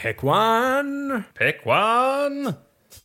Pick one. Pick one.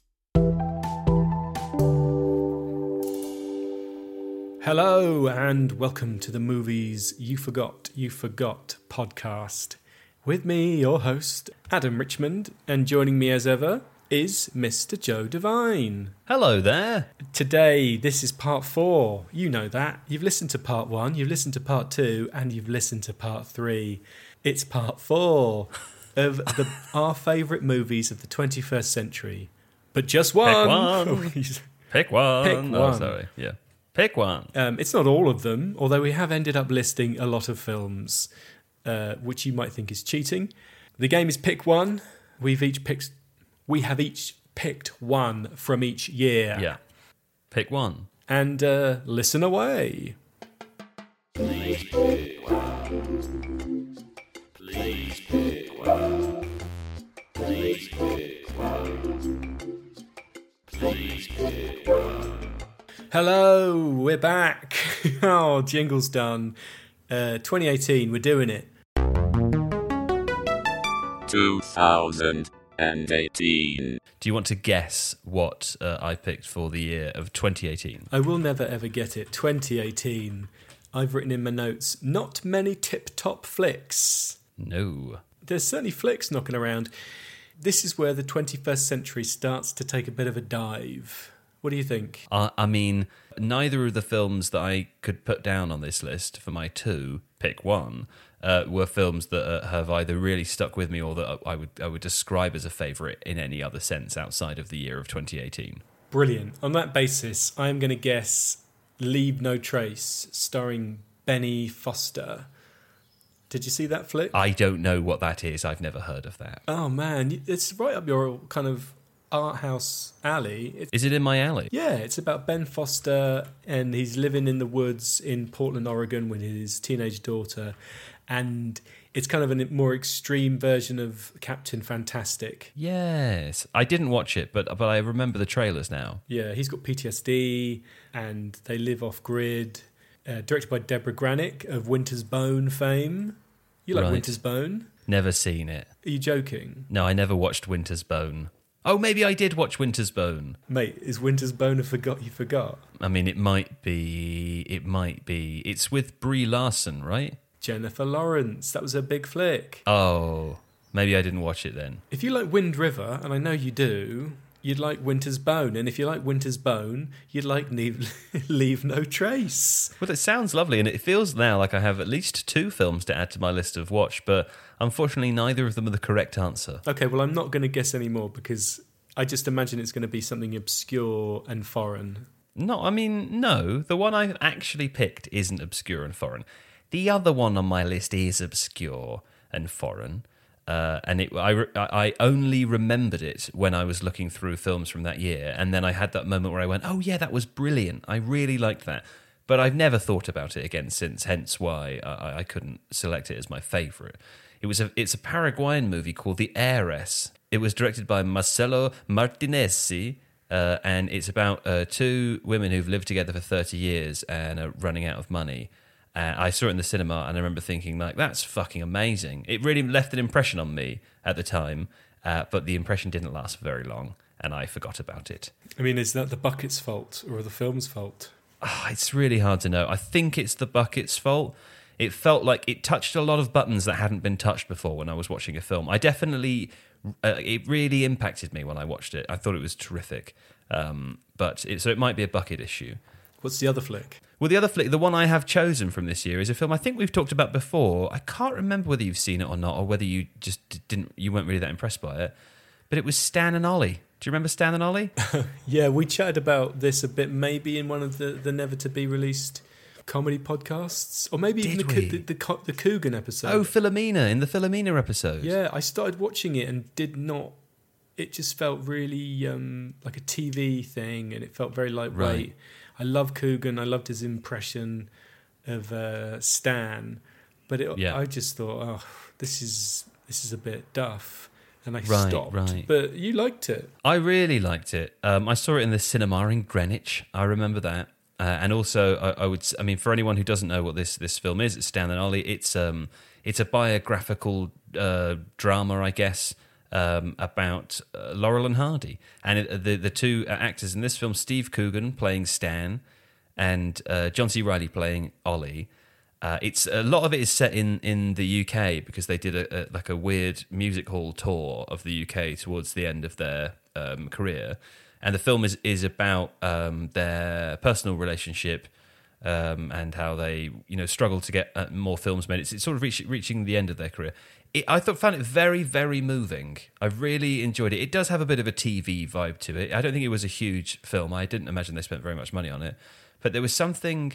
Hello and welcome to the Movies You Forgot podcast. With me, your host, Adam Richmond, and joining me as ever is Mr. Joe Devine. Hello there. Today, this is part 4. You know that. You've listened to part 1, you've listened to part 2, and you've listened to part 3. It's part 4 of our favourite movies of the 21st century. But just one. Pick one. Pick one. Oh, sorry. Yeah. Pick one. It's not all of them, although we have ended up listing a lot of films, which you might think is cheating. The game is pick one. We have each picked one from each year. Yeah. Pick one. And listen away. Please pick one. Please pick one. Please pick one. Please pick one. Hello, we're back. Oh, jingle's done. 2018, we're doing it. 2018. Do you want to guess what I picked for the year of 2018? I will never ever get it. 2018. I've written in my notes, not many tip-top flicks. No. There's certainly flicks knocking around. This is where the 21st century starts to take a bit of a dive. What do you think? I mean, neither of the films that I could put down on this list for my pick one, were films that have either really stuck with me or that I would describe as a favourite in any other sense outside of the year of 2018. Brilliant. On that basis, I'm going to guess Leave No Trace, starring Benny Foster. Did you see that flick? I don't know what that is. I've never heard of that. Oh, man. It's right up your kind of art house alley. Is it in my alley? Yeah, it's about Ben Foster, and he's living in the woods in Portland, Oregon with his teenage daughter, and it's kind of a more extreme version of Captain Fantastic. Yes. I didn't watch it, but I remember the trailers now. Yeah, he's got PTSD, and they live off-grid. Directed by Deborah Granick of Winter's Bone fame. You like Right. Winter's Bone? Never seen it. Are you joking? No, I never watched Winter's Bone. Oh, maybe I did watch Winter's Bone. Mate, is Winter's Bone a forgot you forgot? I mean, it might be. It's with Brie Larson, right? Jennifer Lawrence. That was a big flick. Oh, maybe I didn't watch it then. If you like Wind River, and I know you do, you'd like Winter's Bone. And if you like Winter's Bone, you'd like Leave No Trace. Well, it sounds lovely, and it feels now like I have at least 2 films to add to my list of watch, but unfortunately neither of them are the correct answer. Okay, well, I'm not going to guess anymore because I just imagine it's going to be something obscure and foreign. No, I mean, no. The one I've actually picked isn't obscure and foreign. The other one on my list is obscure and foreign. And I only remembered it when I was looking through films from that year. And then I had that moment where I went, oh, yeah, that was brilliant. I really liked that. But I've never thought about it again since, hence why I couldn't select it as my favourite. It's a Paraguayan movie called The Heiress. It was directed by Marcelo Martinezzi, and it's about 2 women who've lived together for 30 years and are running out of money. I saw it in the cinema and I remember thinking, like, that's fucking amazing. It really left an impression on me at the time, but the impression didn't last for very long and I forgot about it. I mean, is that the bucket's fault or the film's fault? It's really hard to know. I think it's the bucket's fault. It felt like it touched a lot of buttons that hadn't been touched before when I was watching a film. It really impacted me when I watched it. I thought it was terrific. So it might be a bucket issue. What's the other flick? Well, the other flick, the one I have chosen from this year, is a film I think we've talked about before. I can't remember whether you've seen it or not, or whether you just you weren't really that impressed by it. But it was Stan and Ollie. Do you remember Stan and Ollie? Yeah, we chatted about this a bit, maybe in one of the never to be released comedy podcasts, or maybe even the Coogan episode. Oh, Philomena, in the Philomena episode. Yeah, I started watching it and did not. It just felt really like a TV thing, and it felt very lightweight. Right. I love Coogan. I loved his impression of Stan, but I just thought, oh, this is a bit duff, and I stopped. Right. But you liked it. I really liked it. I saw it in the cinema in Greenwich. I remember that. And also, I mean, for anyone who doesn't know what this film is, it's Stan and Ollie. It's a biographical drama, I guess, about Laurel and Hardy. And the two actors in this film, Steve Coogan playing Stan and John C. Reilly playing Ollie. It's a lot of it is set in the UK because they did a weird music hall tour of the UK towards the end of their career, and the film is about their personal relationship and how they struggle to get more films made. It's sort of reaching the end of their career. Found it very, very moving. I really enjoyed it. It does have a bit of a TV vibe to it. I don't think it was a huge film. I didn't imagine they spent very much money on it, but there was something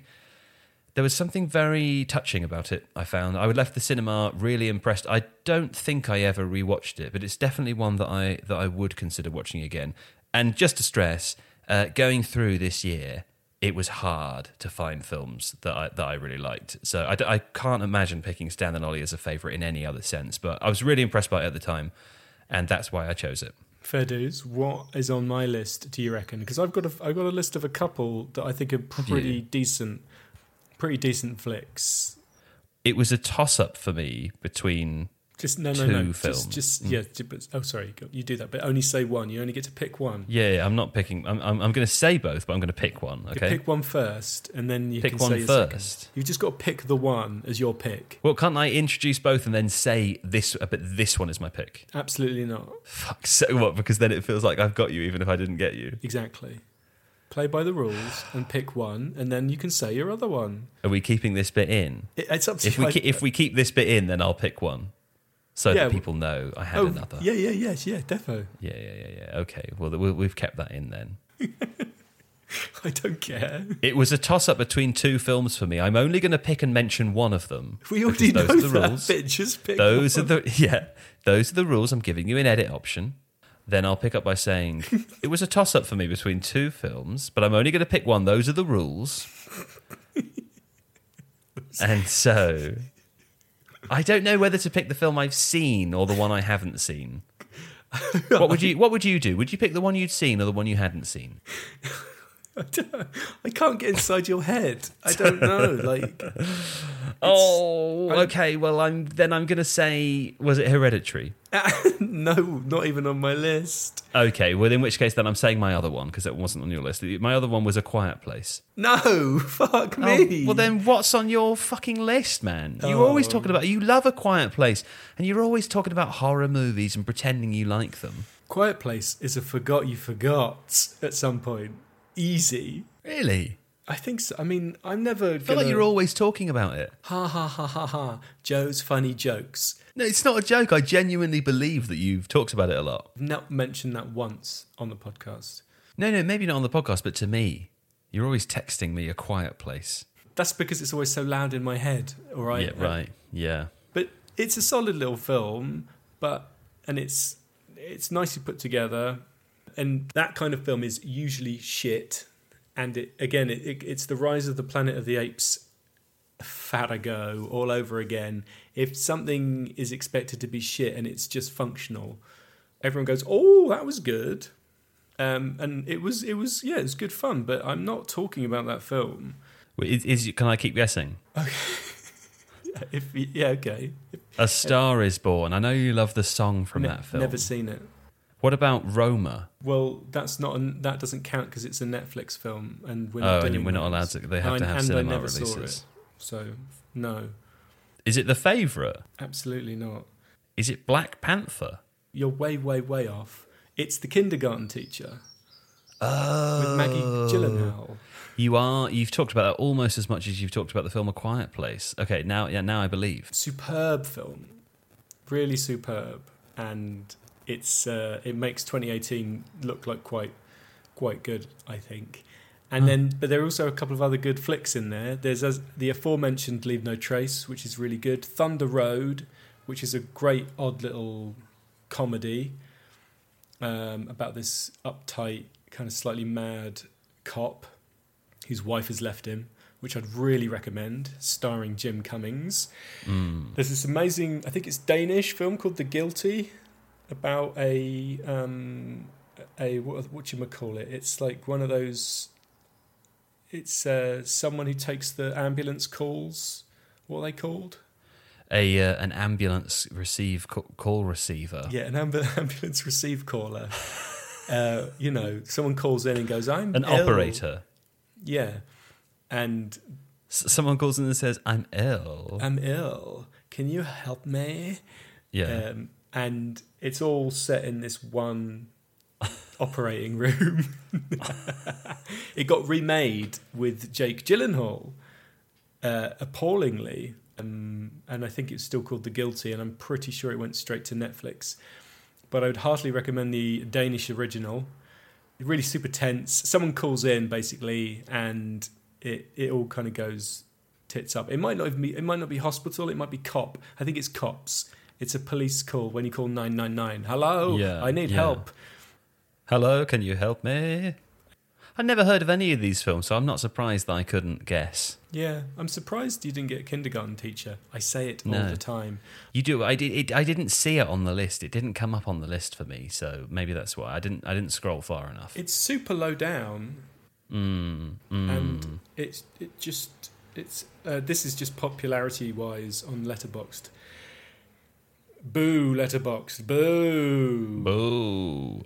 very touching about it, I found. I left the cinema really impressed. I don't think I ever rewatched it, but it's definitely one that I would consider watching again. And just to stress, going through this year, it was hard to find films that I really liked. So I can't imagine picking Stan and Ollie as a favourite in any other sense, but I was really impressed by it at the time, and that's why I chose it. Fair dues. What is on my list, do you reckon? Because I've got a list of a couple that I think are pretty decent flicks. It was a toss-up for me between two films. Sorry, you do that, but only say one. You only get to pick one. Yeah, I'm not picking. I'm going to say both, but I'm going to pick one. Okay, you pick one first, and then you pick can one say first. Second. You've just got to pick the one as your pick. Well, can't I introduce both and then say this? But this one is my pick. Absolutely not. Fuck. So what? Because then it feels like I've got you, even if I didn't get you. Exactly. Play by the rules and pick one, and then you can say your other one. Are we keeping this bit in? It's up to you. If we keep this bit in, then I'll pick one. So that people know I had another. Yeah, defo. Yeah. Okay, well, we've kept that in then. I don't care. It was a toss-up between two films for me. I'm only going to pick and mention one of them. We already know those are the that, rules. But just pick those one. Those are the rules. I'm giving you an edit option. Then I'll pick up by saying, it was a toss-up for me between two films, but I'm only going to pick one. Those are the rules. And so I don't know whether to pick the film I've seen or the one I haven't seen. What would you do? Would you pick the one you'd seen or the one you hadn't seen? I can't get inside your head. I don't know. Okay. Well, I'm going to say, was it Hereditary? No, not even on my list. Okay. Well, in which case, then I'm saying my other one because it wasn't on your list. My other one was A Quiet Place. No, fuck me. Well, then what's on your fucking list, man? You're always talking about. You love A Quiet Place, and you're always talking about horror movies and pretending you like them. Quiet Place is a forgot you forgot at some point. Easy. Really? I think so. I mean, I'm never. I feel like you're always talking about it. Ha ha ha ha ha. Joe's funny jokes. No, it's not a joke. I genuinely believe that you've talked about it a lot. I've not mentioned that once on the podcast. No, maybe not on the podcast, but to me, you're always texting me A Quiet Place. That's because it's always so loud in my head. All right. Yeah. Right. Yeah. But it's a solid little film, and it's nicely put together, and that kind of film is usually shit. And it's the Rise of the Planet of the Apes fadago all over again. If something is expected to be shit and it's just functional, everyone goes, "Oh, that was good," and it was good fun. But I'm not talking about that film. Can I keep guessing? Okay. A Star Is Born. I know you love the song from that film. Never seen it. What about Roma? Well, that doesn't count because it's a Netflix film, and we're not allowed to. They have to have cinema releases. Saw it, so no. Is it The Favourite? Absolutely not. Is it Black Panther? You're way, way, way off. It's The Kindergarten Teacher. Oh. With Maggie Gyllenhaal. You've talked about that almost as much as you've talked about the film A Quiet Place. Okay, now I believe. Superb film. Really superb. And it makes 2018 look like quite good, I think. And but there are also a couple of other good flicks in there. There's the aforementioned Leave No Trace, which is really good. Thunder Road, which is a great odd little comedy about this uptight, kind of slightly mad cop whose wife has left him, which I'd really recommend, starring Jim Cummings. There's this amazing, I think it's Danish film called The Guilty, about a whatchamacallit. It's like one of those. It's someone who takes the ambulance calls. What are they called? an ambulance call receiver. Yeah, an ambulance receive caller. Someone calls in and goes, "I'm An ill." operator. Yeah, and Someone calls in and says, "I'm ill." "I'm ill. Can you help me?" Yeah. And it's all set in this one operating room. It got remade with Jake Gyllenhaal, appallingly, and I think it's still called The Guilty, and I'm pretty sure it went straight to Netflix. But I would heartily recommend the Danish original. Really super tense. Someone calls in basically, and it all kind of goes tits up. It might not be hospital. It might be cop. I think it's cops. It's a police call when you call 999. Hello, I need help. Hello, can you help me? I never heard of any of these films, so I'm not surprised that I couldn't guess. Yeah, I'm surprised you didn't get a kindergarten teacher. I say it all the time. You do. I didn't see it on the list. It didn't come up on the list for me, so maybe that's why I didn't scroll far enough. It's super low down, and this is just popularity wise on Letterboxd. Boo, Letterboxd, boo. Boo.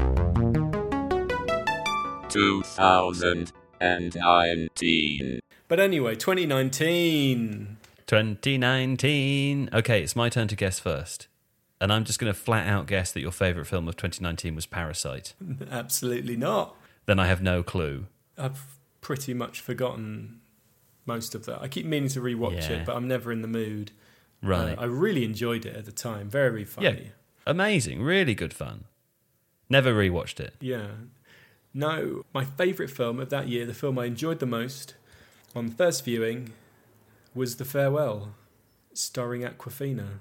2019. But anyway, 2019. 2019. Okay, it's my turn to guess first. And I'm just going to flat out guess that your favourite film of 2019 was Parasite. Absolutely not. Then I have no clue. I've pretty much forgotten most of that. I keep meaning to rewatch it, but I'm never in the mood. Right. I really enjoyed it at the time. Very funny. Yeah, amazing. Really good fun. Never rewatched it. Yeah. No, my favourite film of that year, the film I enjoyed the most on first viewing, was The Farewell, starring Awkwafina.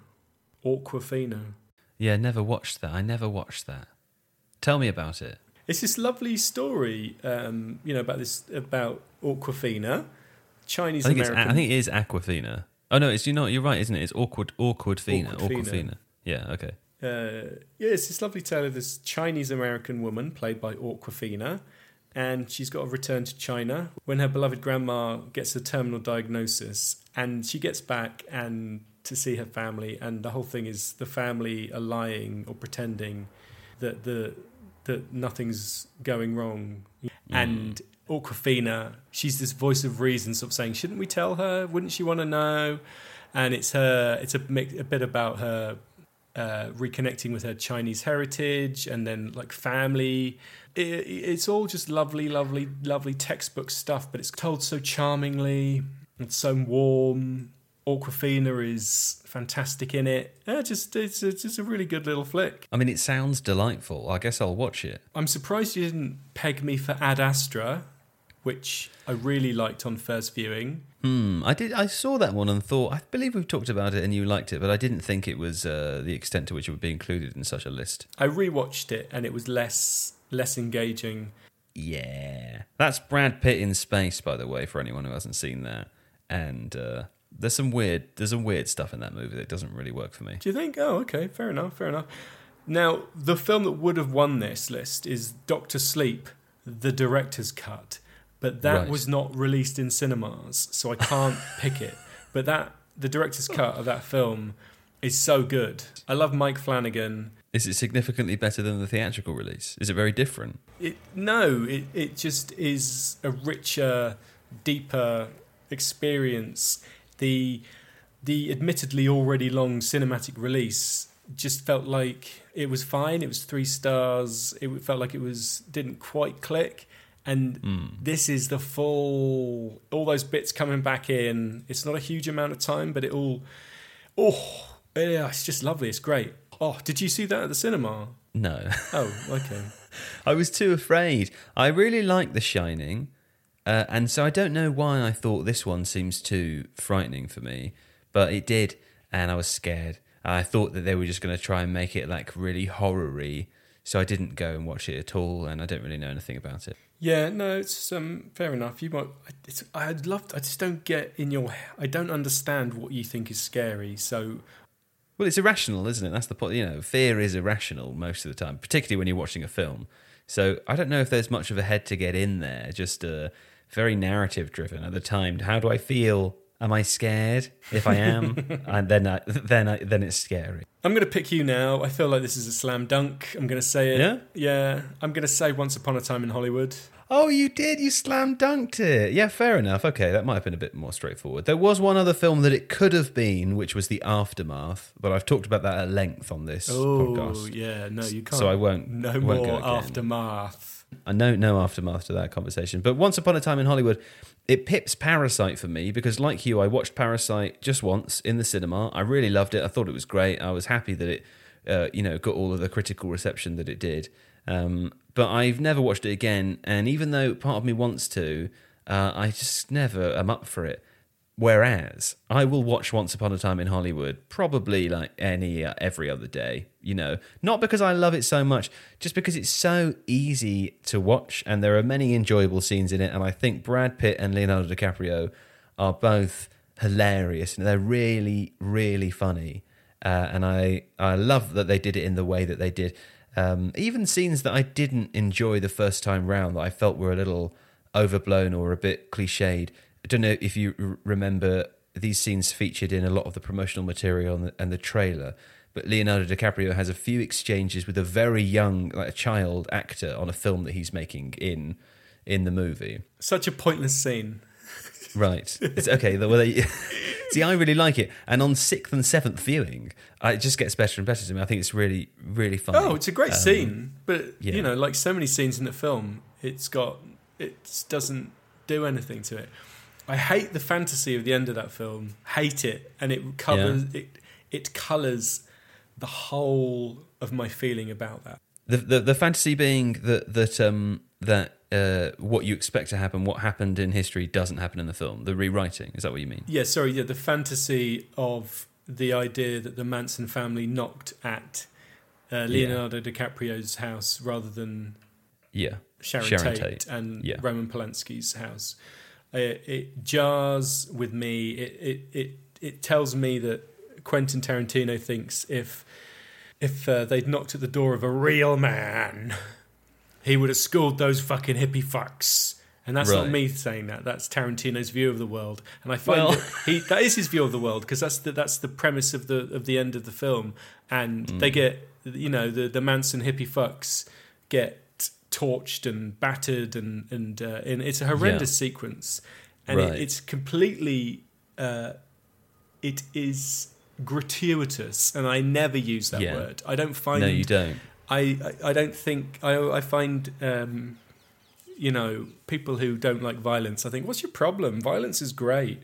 Yeah, never watched that. I never watched that. Tell me about it. It's this lovely story, about Awkwafina, Chinese American. I think it is Awkwafina. Oh no, you're right, isn't it? It's Awkwafina. Yeah, okay. It's this lovely tale of this Chinese American woman played by Awkwafina, and she's got to return to China when her beloved grandma gets a terminal diagnosis, and she gets back and to see her family, and the whole thing is the family are lying or pretending that nothing's going wrong, and Awkwafina, she's this voice of reason, sort of saying, shouldn't we tell her? Wouldn't she want to know? And it's a bit about her reconnecting with her Chinese heritage and then like family. It's all just lovely, lovely, lovely textbook stuff, but it's told so charmingly. It's so warm. Awkwafina is fantastic in it. It's just a really good little flick. I mean, it sounds delightful. I guess I'll watch it. I'm surprised you didn't peg me for Ad Astra, which I really liked on first viewing. I saw that one and thought, I believe we've talked about it and you liked it, but I didn't think it was the extent to which it would be included in such a list. I rewatched it and it was less engaging. Yeah. That's Brad Pitt in space, by the way, for anyone who hasn't seen that. And there's some weird stuff in that movie that doesn't really work for me. Do you think? Oh, okay, fair enough. Now, the film that would have won this list is Dr. Sleep, the director's cut. But that was not released in cinemas, so I can't pick it. But the director's cut of that film is so good. I love Mike Flanagan. Is it significantly better than the theatrical release? Is it very different? It just is a richer, deeper experience. The admittedly already long cinematic release just felt like it was fine. It was 3 stars. It felt like didn't quite click. And this is the full, all those bits coming back in. It's not a huge amount of time, but it's just lovely. It's great. Oh, did you see that at the cinema? No. Oh, okay. I was too afraid. I really like The Shining, and so I don't know why I thought this one seems too frightening for me, but it did, and I was scared. I thought that they were just going to try and make it like really horror-y, so I didn't go and watch it at all, and I don't really know anything about it. Yeah, no, it's fair enough. You might. I just don't get in your. I don't understand what you think is scary. So, well, it's irrational, isn't it? That's the point. Fear is irrational most of the time, particularly when you're watching a film. So I don't know if there's much of a head to get in there. Just very narrative driven at the time. How do I feel Am I scared? If I am, and then it's scary. I'm going to pick you now. I feel like this is a slam dunk. I'm going to say it. Yeah? Yeah. I'm going to say Once Upon a Time in Hollywood. Oh, you did? You slam dunked it. Yeah, fair enough. Okay, that might have been a bit more straightforward. There was one other film that it could have been, which was The Aftermath, but I've talked about that at length on this podcast. Oh, yeah. No, you can't. So I won't. No won't more go again. Aftermath. I know no aftermath to that conversation. But Once Upon a Time in Hollywood, it pips Parasite for me because, like you, I watched Parasite just once in the cinema. I really loved it. I thought it was great. I was happy that it, got all of the critical reception that it did. But I've never watched it again. And even though part of me wants to, I just never am up for it. Whereas I will watch Once Upon a Time in Hollywood probably like every other day, not because I love it so much, just because it's so easy to watch and there are many enjoyable scenes in it. And I think Brad Pitt and Leonardo DiCaprio are both hilarious and they're really, really funny. And I love that they did it in the way that they did. Even scenes that I didn't enjoy the first time round that I felt were a little overblown or a bit cliched. I don't know if you remember these scenes featured in a lot of the promotional material and the trailer, but Leonardo DiCaprio has a few exchanges with a very young, like a child actor on a film that he's making in the movie. Such a pointless scene. Right. It's okay. See, I really like it. And on 6th and 7th viewing, it just gets better and better to me. I think it's really, really funny. Oh, it's a great scene. But, yeah. Like so many scenes in the film, it doesn't do anything to it. I hate the fantasy of the end of that film. Hate it. And it covers it colours the whole of my feeling about that. The fantasy being that what you expect to happen, what happened in history doesn't happen in the film. The rewriting, is that what you mean? Yeah, sorry, the fantasy of the idea that the Manson family knocked at Leonardo DiCaprio's house rather than Sharon Tate and Roman Polanski's house. It jars with me. It tells me that Quentin Tarantino thinks if they'd knocked at the door of a real man, he would have schooled those fucking hippie fucks. And that's not me saying that. That's Tarantino's view of the world, and I find that is his view of the world because that's the premise of the end of the film. And they get the Manson hippie fucks get torched and battered and it's a horrendous sequence, and it's completely it is gratuitous, and I never use that word. I don't find. No, you don't. I don't think I find people who don't like violence. I think, what's your problem? Violence is great.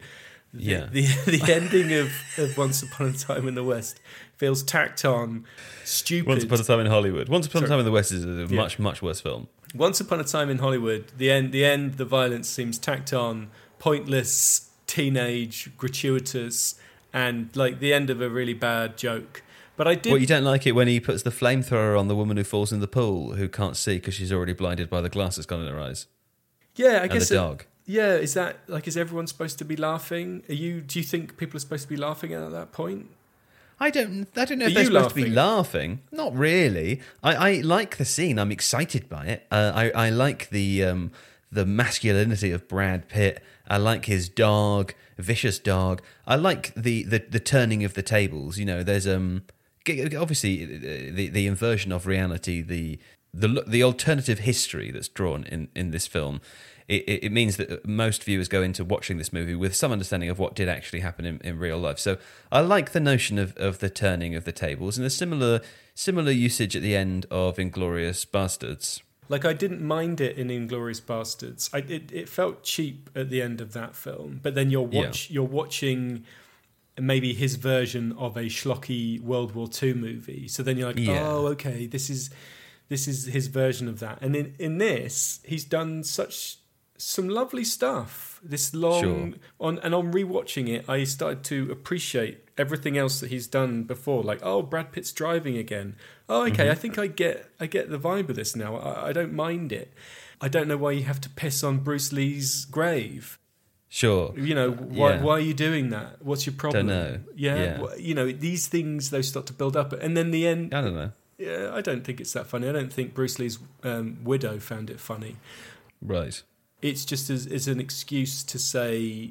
The ending of Once Upon a Time in the West feels tacked on, stupid. Once Upon a Time in Hollywood. Once Upon a Time in the West is a much, much worse film. Once Upon a Time in Hollywood, the end, the violence seems tacked on, pointless, teenage, gratuitous, and like the end of a really bad joke. But I did. Well, you don't like it when he puts the flamethrower on the woman who falls in the pool, who can't see because she's already blinded by the glass that's gone in her eyes. Yeah, I guess the dog. Yeah, is that like, is everyone supposed to be laughing? Do you think people are supposed to be laughing at that point? I don't know if they're supposed to be laughing. Not really. I like the scene. I'm excited by it. I like the masculinity of Brad Pitt. I like his dog, vicious dog. I like the turning of the tables. There's obviously the inversion of reality, the alternative history that's drawn in this film. It means that most viewers go into watching this movie with some understanding of what did actually happen in real life. So I like the notion of the turning of the tables, and a similar usage at the end of Inglourious Bastards. Like, I didn't mind it in Inglourious Bastards. It felt cheap at the end of that film, but then you're watching maybe his version of a schlocky World War II movie. So then you're like, oh, okay, this is his version of that. And in this, he's done some lovely stuff. This long on rewatching it, I started to appreciate everything else that he's done before. Like, oh, Brad Pitt's driving again. Oh, okay, I think I get the vibe of this now. I don't mind it. I don't know why you have to piss on Bruce Lee's grave. Sure. Why are you doing that? What's your problem? Don't know. Yeah. These things, those start to build up, and then the end. I don't know. Yeah, I don't think it's that funny. I don't think Bruce Lee's widow found it funny. Right. It's just as an excuse to say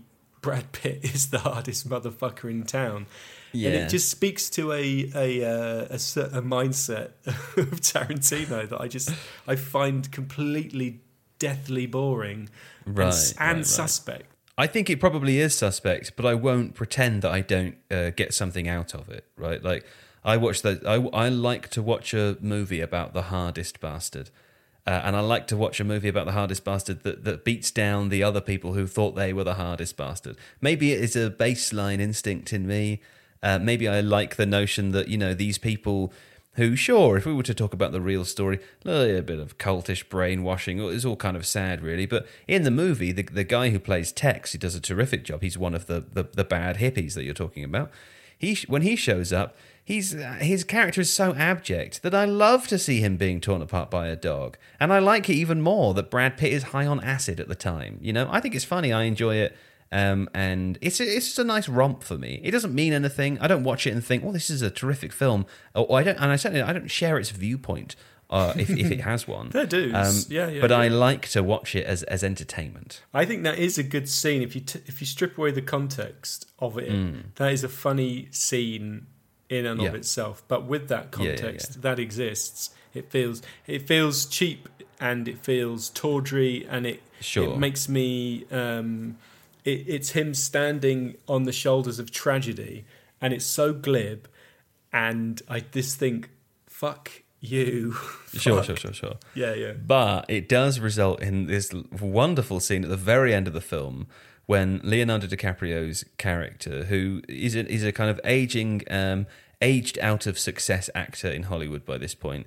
Brad Pitt is the hardest motherfucker in town. Yeah. And it just speaks to a certain mindset of Tarantino that I find completely deathly boring and suspect. I think it probably is suspect, but I won't pretend that I don't get something out of it, right? Like, I like to watch a movie about the hardest bastard. And I like to watch a movie about the hardest bastard that beats down the other people who thought they were the hardest bastard. Maybe it is a baseline instinct in me. Maybe I like the notion that, these people who, sure, if we were to talk about the real story, a bit of cultish brainwashing, it's all kind of sad, really. But in the movie, the guy who plays Tex, he does a terrific job. He's one of the bad hippies that you're talking about. When he shows up, his character is so abject that I love to see him being torn apart by a dog. And I like it even more that Brad Pitt is high on acid at the time. I think it's funny. I enjoy it. And it's just a nice romp for me. It doesn't mean anything. I don't watch it and think, "Oh, this is a terrific film." Or I don't share its viewpoint if it has one. There do, But I like to watch it as entertainment. I think that is a good scene. If you strip away the context of it, that is a funny scene in and of itself. But with that context that exists, it feels cheap and it feels tawdry, and it makes me. It's him standing on the shoulders of tragedy, and it's so glib, and I just think, fuck you. Sure. Yeah. But it does result in this wonderful scene at the very end of the film when Leonardo DiCaprio's character, who is a kind of aged out of success actor in Hollywood by this point,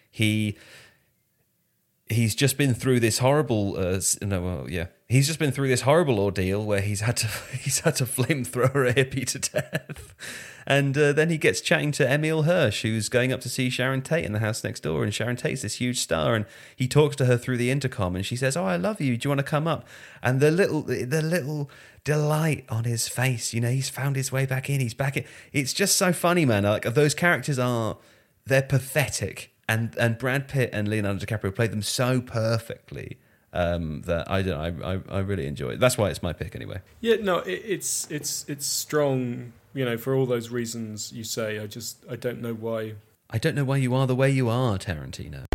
he's just been through this horrible he's just been through this horrible ordeal where he's had to flamethrower a hippie to death, and then he gets chatting to Emile Hirsch, who's going up to see Sharon Tate in the house next door, and Sharon Tate's this huge star, and he talks to her through the intercom, and she says, "Oh, I love you, do you want to come up?" And the little delight on his face, he's found his way back in, he's back in. It's just so funny, man. Like, those characters they're pathetic. And Brad Pitt and Leonardo DiCaprio played them so perfectly that I really enjoy it. That's why it's my pick anyway. Yeah, no, it's strong. For all those reasons you say. I don't know why. I don't know why you are the way you are, Tarantino.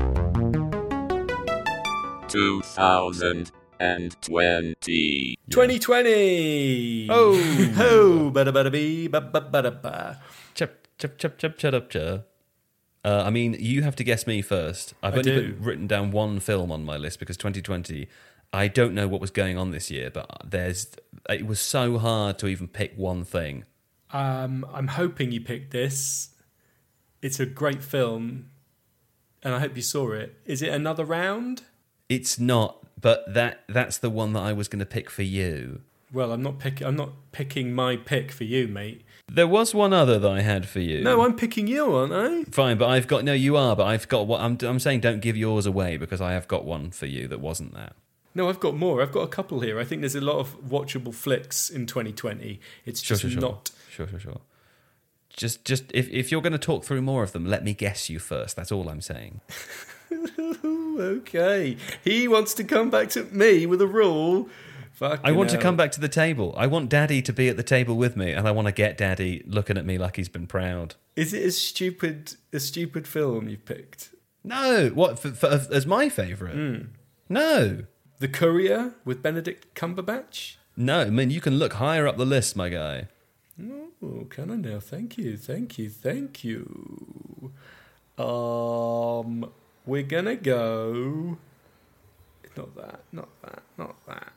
2020. 2020. Oh, bada bee, ba. Shut up. You have to guess me first. I've only written down one film on my list because 2020, I don't know what was going on this year, but it was so hard to even pick one thing. I'm hoping you picked this. It's a great film, and I hope you saw it. Is it Another Round? It's not, but that's the one that I was going to pick for you. Well, I'm not picking my pick for you, mate. There was one other that I had for you. No, I'm picking you, aren't I? Fine, but you are, but I've got what I'm saying. Don't give yours away because I have got one for you that wasn't that. No, I've got more. I've got a couple here. I think there's a lot of watchable flicks in 2020. It's just not. Sure. Just if you're going to talk through more of them, let me guess you first. That's all I'm saying. Okay, he wants to come back to me with a rule. I want to come back to the table. I want Daddy to be at the table with me, and I want to get Daddy looking at me like he's been proud. Is it a stupid film you've picked? No. What as my favourite? No. The Courier with Benedict Cumberbatch? No. I mean, you can look higher up the list, my guy. Oh, can I now? Thank you. We're gonna go. Not that.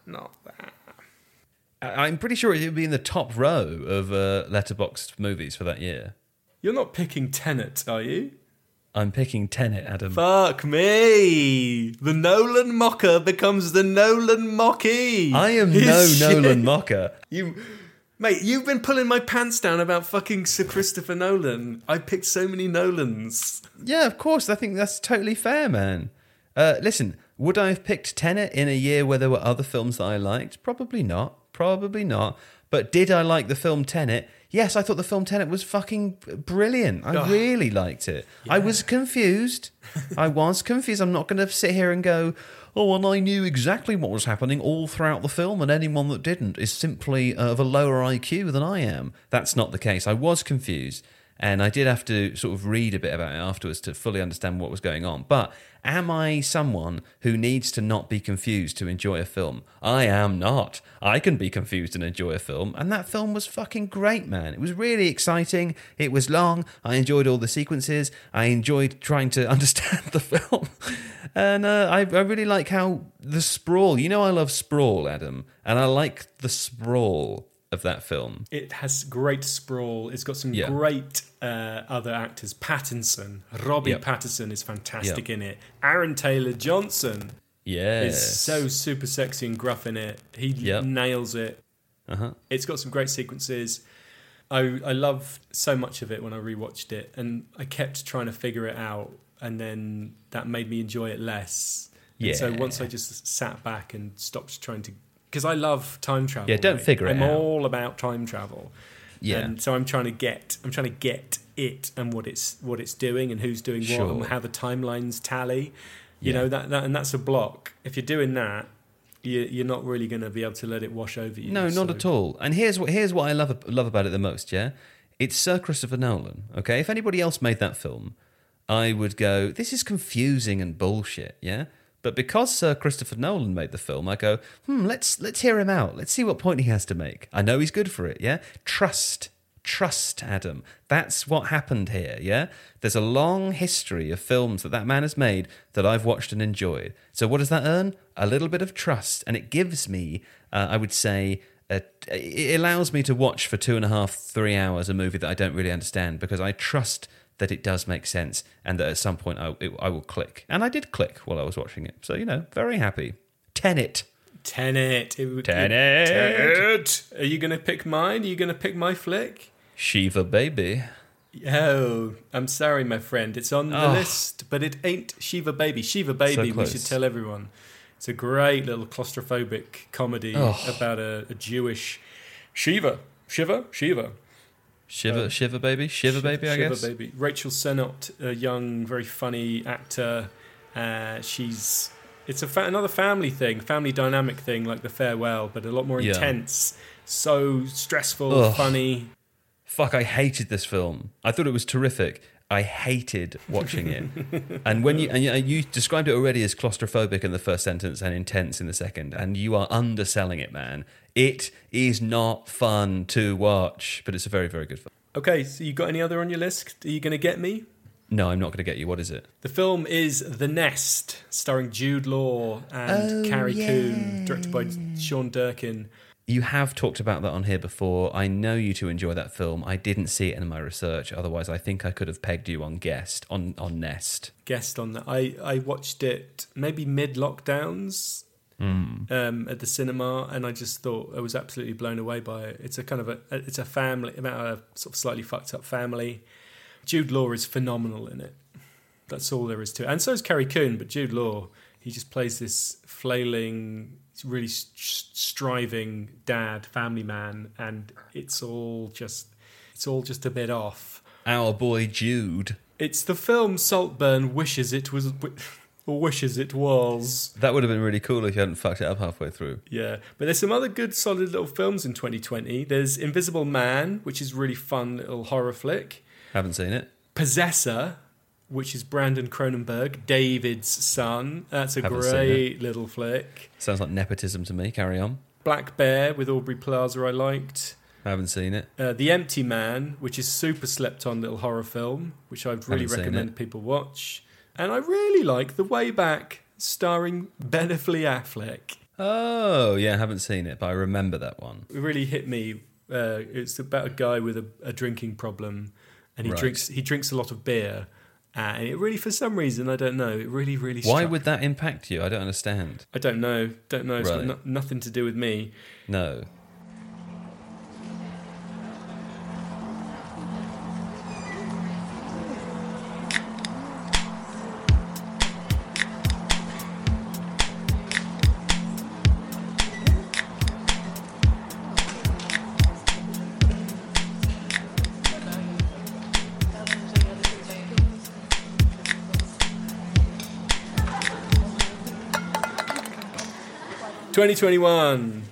I'm pretty sure it would be in the top row of Letterboxd movies for that year. You're not picking Tenet, are you? I'm picking Tenet, Adam. Fuck me! The Nolan mocker becomes the Nolan mocky. I am Nolan mocker. Mate, you've been pulling my pants down about fucking Sir Christopher Nolan. I picked so many Nolans. Yeah, of course. I think that's totally fair, man. Listen, would I have picked Tenet in a year where there were other films that I liked? Probably not. But did I like the film Tenet? Yes, I thought the film Tenet was fucking brilliant. I really liked it. I was confused. I'm not going to sit here and go, oh, and I knew exactly what was happening all throughout the film, and anyone that didn't is simply of a lower IQ than I am. That's not the case. I was confused, and I did have to sort of read a bit about it afterwards to fully understand what was going on. But am I someone who needs to not be confused to enjoy a film? I am not. I can be confused and enjoy a film, and that film was fucking great, man. It was really exciting. It was long. I enjoyed all the sequences. I enjoyed trying to understand the film. And I really like how the sprawl, you know I love sprawl, Adam, and I like the sprawl of that film. It has great sprawl. It's got some great other actors. Pattinson, Robbie Pattinson is fantastic in it. Aaron Taylor-Johnson is so super sexy and gruff in it. He nails it. It's got some great sequences. I loved so much of it when I rewatched it, and I kept trying to figure it out, and then that made me enjoy it less. And so once I just sat back and stopped trying to... Because I love time travel. Yeah, don't figure it out. I'm all about time travel. Yeah. And so I'm trying to get it and what it's doing and who's doing what and how the timelines tally. You know, that and that's a block. If you're doing that, you're not really going to be able to let it wash over you. No, not at all. And here's what I love about it the most, yeah? It's Sir Christopher Nolan, okay? If anybody else made that film, I would go, this is confusing and bullshit, yeah? But because Sir Christopher Nolan made the film, I go, let's hear him out. Let's see what point he has to make. I know he's good for it, yeah? Trust, Adam. That's what happened here, yeah? There's a long history of films that man has made that I've watched and enjoyed. So what does that earn? A little bit of trust. And it gives me, I would say, it allows me to watch for 2.5, 3 hours a movie that I don't really understand because I trust that it does make sense and that at some point I will click. And I did click while I was watching it. So, very happy. Tenet. Are you going to pick mine? Are you going to pick my flick? Shiva Baby. Oh, I'm sorry, my friend. It's on the list, but it ain't Shiva Baby. Shiva Baby, we should tell everyone. It's a great little claustrophobic comedy about a Jewish Shiva, Baby, I guess. Shiva Baby. Rachel Sennott, a young, very funny actor. It's another family thing, family dynamic thing, like The Farewell, but a lot more intense. So stressful, funny. Fuck, I hated this film. I thought it was terrific. I hated watching it. And when you described it already as claustrophobic in the first sentence and intense in the second, and you are underselling it, man. It is not fun to watch, but it's a very, very good film. Okay, so you got any other on your list? Are you going to get me? No, I'm not going to get you. What is it? The film is The Nest, starring Jude Law and Carrie Coon, directed by Sean Durkin. You have talked about that on here before. I know you two enjoy that film. I didn't see it in my research. Otherwise, I think I could have pegged you on Guest, on Nest. Guest on that. I watched it maybe mid-lockdowns at the cinema, and I just thought I was absolutely blown away by it. It's it's a family, about a sort of slightly fucked up family. Jude Law is phenomenal in it. That's all there is to it. And so is Carrie Coon, but Jude Law, he just plays this flailing, really striving dad, family man, and it's all just a bit off. Our boy Jude. It's the film Saltburn wishes it was. Or wishes it was. That would have been really cool if you hadn't fucked it up halfway through. Yeah, but there's some other good, solid little films in 2020. There's Invisible Man, which is a really fun little horror flick. Haven't seen it. Possessor, which is Brandon Cronenberg, David's son. That's a great little flick. Sounds like nepotism to me. Carry on. Black Bear with Aubrey Plaza, I liked. I haven't seen it. The Empty Man, which is super slept-on little horror film, which I'd really recommend people watch. And I really like The Way Back, starring Ben Affleck. Oh, yeah, I haven't seen it, but I remember that one. It really hit me. It's about a guy with a drinking problem, and he drinks a lot of beer. And it really, for some reason, I don't know, it really, really struck. Why would that impact you? I don't understand. I don't know. It's got nothing to do with me. No. 2021.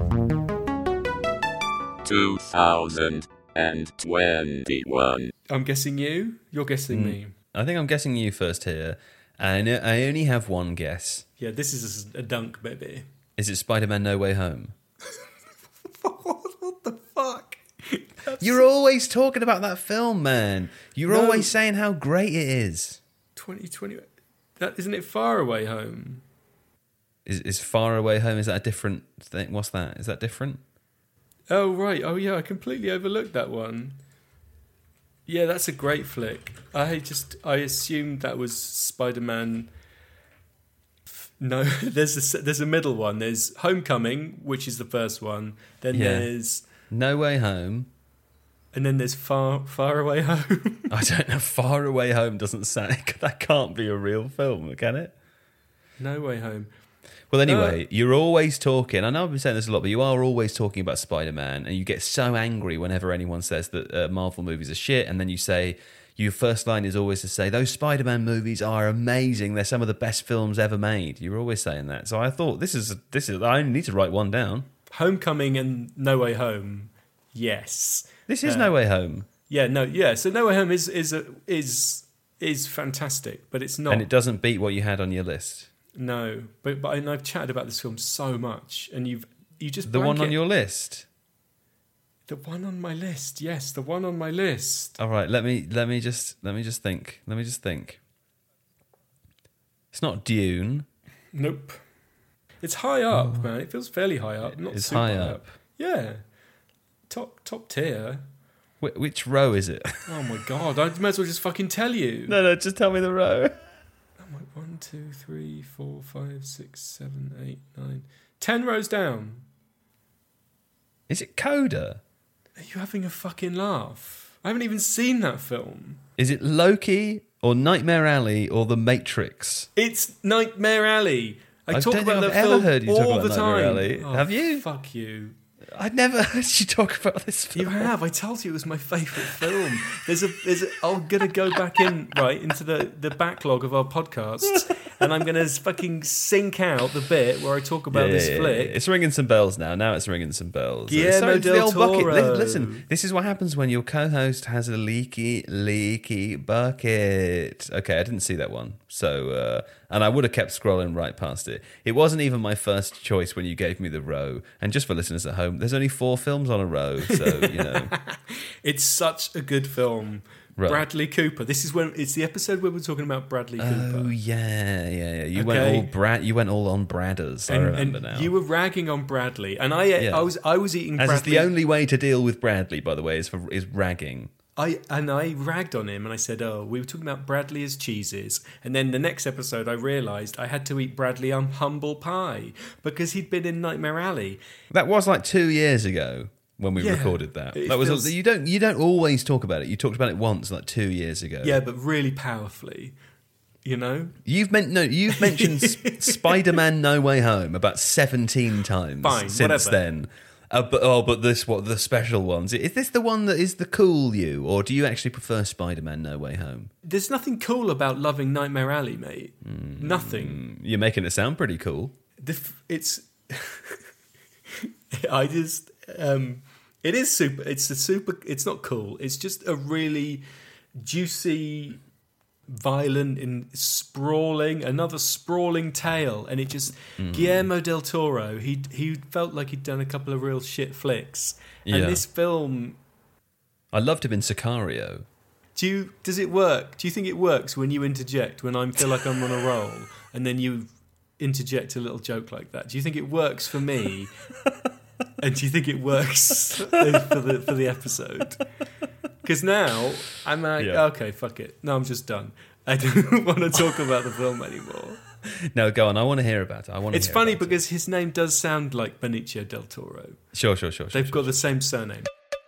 2021. I'm guessing you. You're guessing me. I think I'm guessing you first here. And I only have one guess. Yeah, this is a dunk, baby. Is it Spider-Man No Way Home? What the fuck? You're always talking about that film, man. You're always saying how great it is. 2020. That isn't it? Far Away Home. Is Far Away Home? Is that a different thing? What's that? Is that different? Oh right. Oh yeah. I completely overlooked that one. Yeah, that's a great flick. I assumed that was Spider-Man. No, there's a middle one. There's Homecoming, which is the first one. Then there's No Way Home. And then there's Far Away Home. I don't know. Far Away Home doesn't sound... That can't be a real film, can it? No Way Home. Well, anyway, you're always talking... I know I've been saying this a lot, but you are always talking about Spider-Man, and you get so angry whenever anyone says that Marvel movies are shit, and then you say... Your first line is always to say, those Spider-Man movies are amazing. They're some of the best films ever made. You're always saying that. So I thought, this is. I only need to write one down. Homecoming and No Way Home. Yes. This is No Way Home. Yeah, no, yeah. So No Way Home is fantastic, but it's not. And it doesn't beat what you had on your list. No, but and I've chatted about this film so much, and you just the one on your list. The one on my list, yes, the one on my list. All right, let me just think. It's not Dune. Nope. It's high up, man. It feels fairly high up. Not It's super high up. Yeah. Top tier. Which row is it? Oh my god! I might as well just fucking tell you. No, just tell me the row. I'm like 1, 2, 3, 4, 5, 6, 7, 8, 9, 10 rows down. Is it Coda? Are you having a fucking laugh? I haven't even seen that film. Is it Loki or Nightmare Alley or The Matrix? It's Nightmare Alley. I talk don't about think that I've film ever heard you talk all about the Nightmare time. Alley. Oh, Have you? Fuck you. I'd never heard you talk about this film. You have. I told you it was my favourite film. I'm going to go back into the backlog of our podcasts, and I'm going to fucking sink out the bit where I talk about this flick. It's ringing some bells now. Now it's ringing some bells. Guillermo It's the del old bucket. Toro. Listen, this is what happens when your co-host has a leaky bucket. Okay, I didn't see that one. So, and I would have kept scrolling right past it. It wasn't even my first choice when you gave me the row. And just for listeners at home, there's only 4 films on a row, so, you know. It's such a good film. Right. Bradley Cooper. This is when it's the episode where we're talking about Bradley Cooper. Oh, yeah. You Okay. went all on Bradders. I remember now. You were ragging on Bradley, and I was eating As Bradley. is the only way to deal with Bradley, by the way, is ragging. I ragged on him, and I said, "Oh, we were talking about Bradley as cheeses." And then the next episode, I realised I had to eat Bradley on humble pie because he'd been in Nightmare Alley. That was like 2 years ago when we recorded that. It That was feels- you don't always talk about it. You talked about it once, like 2 years ago. Yeah, but really powerfully, you know. You've mentioned Spider-Man: No Way Home about 17 times Fine, since whatever. then. But the special ones? Is this the one that is the cool you, or do you actually prefer Spider-Man: No Way Home? There's nothing cool about loving Nightmare Alley, mate. Nothing. You're making it sound pretty cool. It's. I just. It is super. It's not cool. It's just a really juicy, violent and another sprawling tale, and it just Guillermo del Toro. He felt like he'd done a couple of real shit flicks, and Yeah. this film. I loved him in Sicario. Does it work? Do you think it works when you interject when I feel like I'm on a roll, and then you interject a little joke like that? Do you think it works for me? And do you think it works for the episode? Because now I'm like, okay, fuck it. No, I'm just done. I don't want to talk about the film anymore. No, go on. I want to hear about it. It's funny because his name does sound like Benicio del Toro. Sure. They've got the same surname.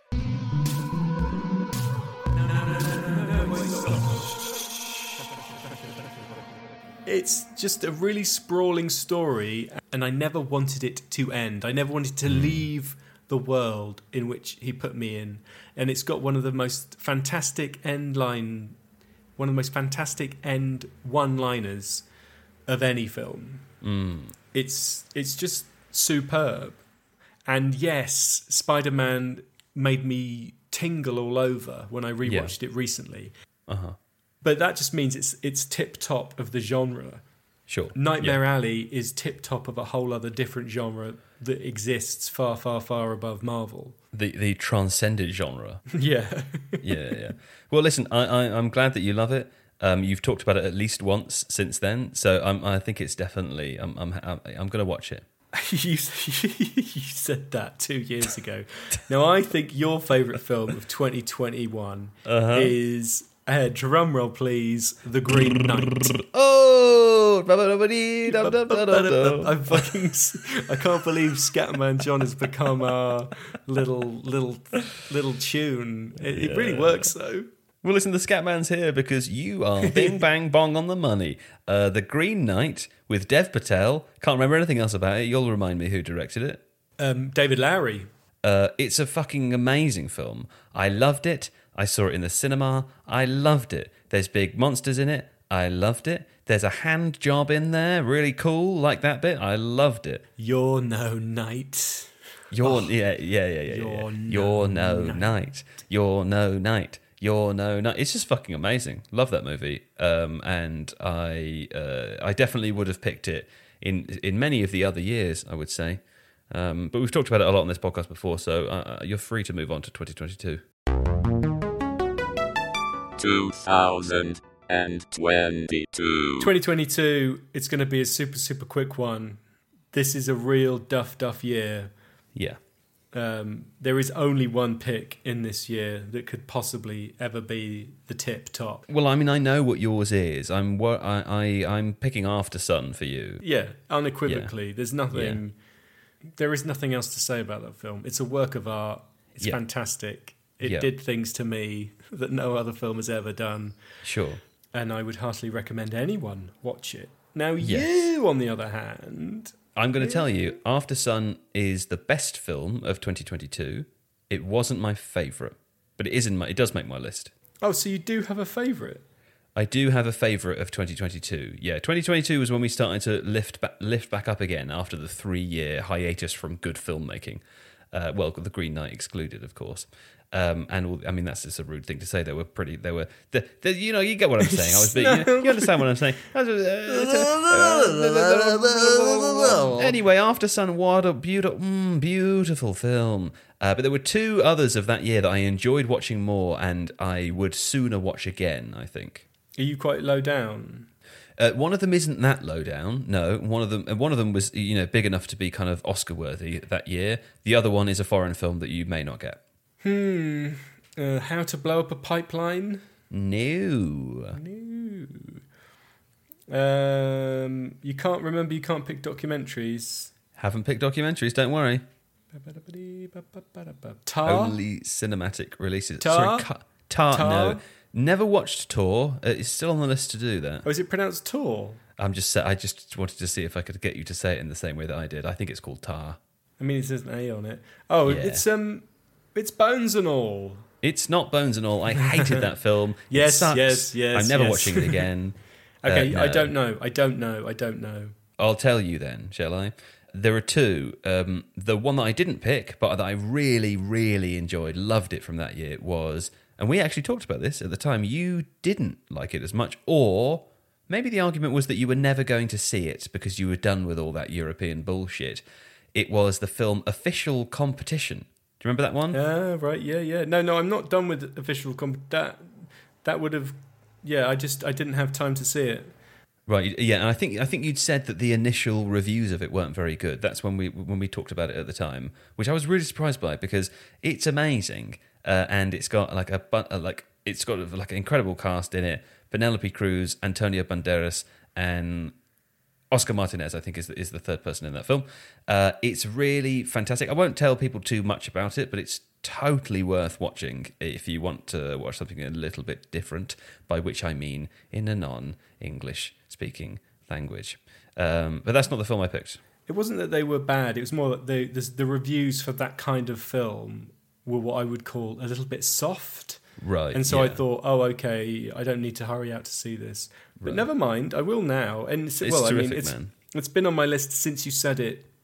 It's just a really sprawling story, and I never wanted it to end. I never wanted to leave the world in which he put me in. And it's got one of the most fantastic end one-liners of any film. It's just superb. And yes, Spider-Man made me tingle all over when I rewatched it recently. Uh-huh. But that just means it's tip-top of the genre. Sure. Nightmare Alley is tip-top of a whole other different genre that exists far, far, far above Marvel. The transcendent genre. Yeah. Yeah. Well, listen, I'm glad that you love it. You've talked about it at least once since then, so I think it's definitely. I'm going to watch it. You said that 2 years ago. Now, I think your favourite film of 2021 is, drum roll please, The Green Knight. Oh! I can't believe Scatman John has become our little tune. It really works though. Well, listen, the Scatman's here because you are bing bang bong on the money. The Green Knight with Dev Patel. Can't remember anything else about it. You'll remind me who directed it. David Lowery. It's a fucking amazing film. I loved it. I saw it in the cinema. I loved it. There's big monsters in it. I loved it. There's a hand job in there. Really cool. Like that bit. I loved it. You're no knight. You're no knight. You're no knight. You're no knight. It's just fucking amazing. Love that movie. And I definitely would have picked it in many of the other years, I would say. But we've talked about it a lot on this podcast before, so you're free to move on to 2022. 2022, it's going to be a super, super quick one. This is a real duff year. Yeah. There is only one pick in this year that could possibly ever be the tip top. Well, I mean, I know what yours is. I'm picking After Sun for you. Yeah, unequivocally. Yeah. There's nothing. Yeah. There is nothing else to say about that film. It's a work of art. It's fantastic. It did things to me that no other film has ever done. Sure. And I would heartily recommend anyone watch it. Now, you, on the other hand... I'm going to tell you, After Sun is the best film of 2022. It wasn't my favourite, but it does make my list. Oh, so you do have a favourite? I do have a favourite of 2022. Yeah, 2022 was when we started to lift back up again after the 3-year hiatus from good filmmaking. Well, The Green Knight excluded, of course. And I mean, that's just a rude thing to say. You get what I'm saying. You understand what I'm saying. Anyway, After Sun, what a beautiful film. But there were 2 others of that year that I enjoyed watching more and I would sooner watch again, I think. Are you quite low down? One of them isn't that low down. No, one of them was big enough to be kind of Oscar worthy that year. The other one is a foreign film that you may not get. How to Blow Up a Pipeline? No. You can't remember. You can't pick documentaries. Haven't picked documentaries. Don't worry. Tar? Only cinematic releases. Tar? Sorry, Tar. No. Never watched Tor. It's still on the list to do that. Oh, is it pronounced Tor? I just wanted to see if I could get you to say it in the same way that I did. I think it's called Tar. I mean, it says an A on it. Oh, yeah. It's Bones and All. It's not Bones and All. I hated that film. Yes. I'm never watching it again. Okay, no. I don't know. I'll tell you then, shall I? There are 2. The one that I didn't pick, but that I really, really enjoyed, loved it from that year was, and we actually talked about this at the time, you didn't like it as much, or maybe the argument was that you were never going to see it because you were done with all that European bullshit. It was the film Official Competition. Do you remember that one? Right, yeah. No, I'm not done with Official Competition. That would have... Yeah, I didn't have time to see it. Right, yeah, and I think you'd said that the initial reviews of it weren't very good. That's when we talked about it at the time, which I was really surprised by because it's amazing, and it's got it's got an incredible cast in it: Penelope Cruz, Antonio Banderas, and Oscar Martinez. I think is the third person in that film. It's really fantastic. I won't tell people too much about it, but it's totally worth watching if you want to watch something a little bit different, by which I mean in a non-English speaking language. But that's not the film I picked. It wasn't that they were bad, it was more that the reviews for that kind of film were what I would call a little bit soft. Right. And so I thought, oh, okay, I don't need to hurry out to see this. But never mind, I will now. And it's terrific, man. It's been on my list since you said it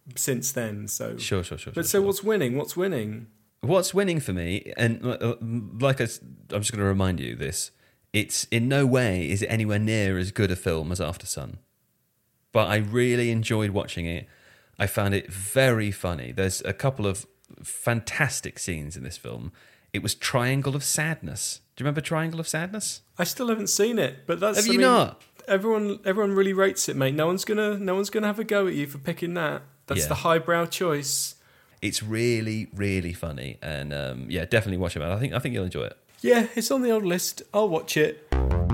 since then. So Sure. But so what's winning? What's winning? What's winning for me, and I'm just going to remind you this, it's in no way is it anywhere near as good a film as After Sun. But I really enjoyed watching it. I found it very funny. There's a couple of fantastic scenes in this film. It was Triangle of Sadness. Do you remember Triangle of Sadness? I still haven't seen it, but that's... Have you not? Everyone really rates it, mate. No one's gonna have a go at you for picking that. That's the highbrow choice. It's really, really funny, and definitely watch it, man. I think you'll enjoy it. Yeah, it's on the old list. I'll watch it.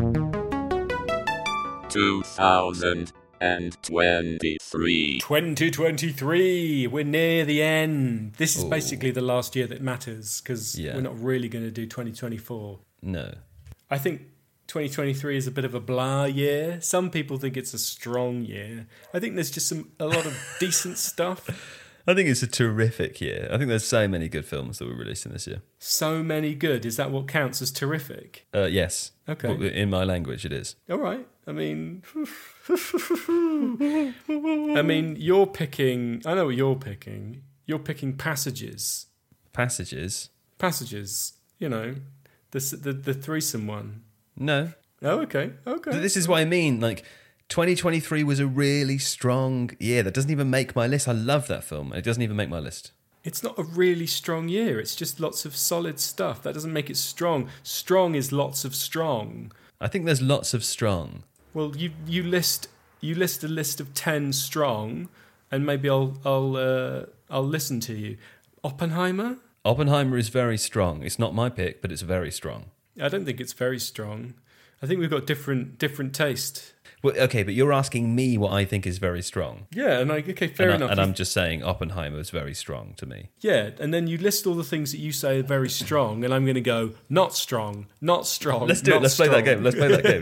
2023. 2023. We're near the end. This is basically the last year that matters because we're not really going to do 2024. No. I think 2023 is a bit of a blah year. Some people think it's a strong year. I think there's just a lot of decent stuff. I think it's a terrific year. I think there's so many good films that were released in this year. So many good. Is that what counts as terrific? Yes. Okay. In my language, it is. All right. I mean, you're picking... I know what you're picking. You're picking Passages. Passages? Passages. You know, the threesome one. No. Oh, okay. This is what I mean. Like, 2023 was a really strong year. That doesn't even make my list. I love that film. It doesn't even make my list. It's not a really strong year. It's just lots of solid stuff. That doesn't make it strong. Strong is lots of strong. I think there's lots of strong. Well, you list a list of 10 strong, and maybe I'll listen to you. Oppenheimer? Oppenheimer is very strong. It's not my pick, but it's very strong. I don't think it's very strong. I think we've got different taste. Well, okay, but you're asking me what I think is very strong. Yeah, and fair enough. And I'm just saying Oppenheimer is very strong to me. Yeah, and then you list all the things that you say are very strong, and I'm going to go, not strong, not strong. Let's do it. Let's play that game. Yeah.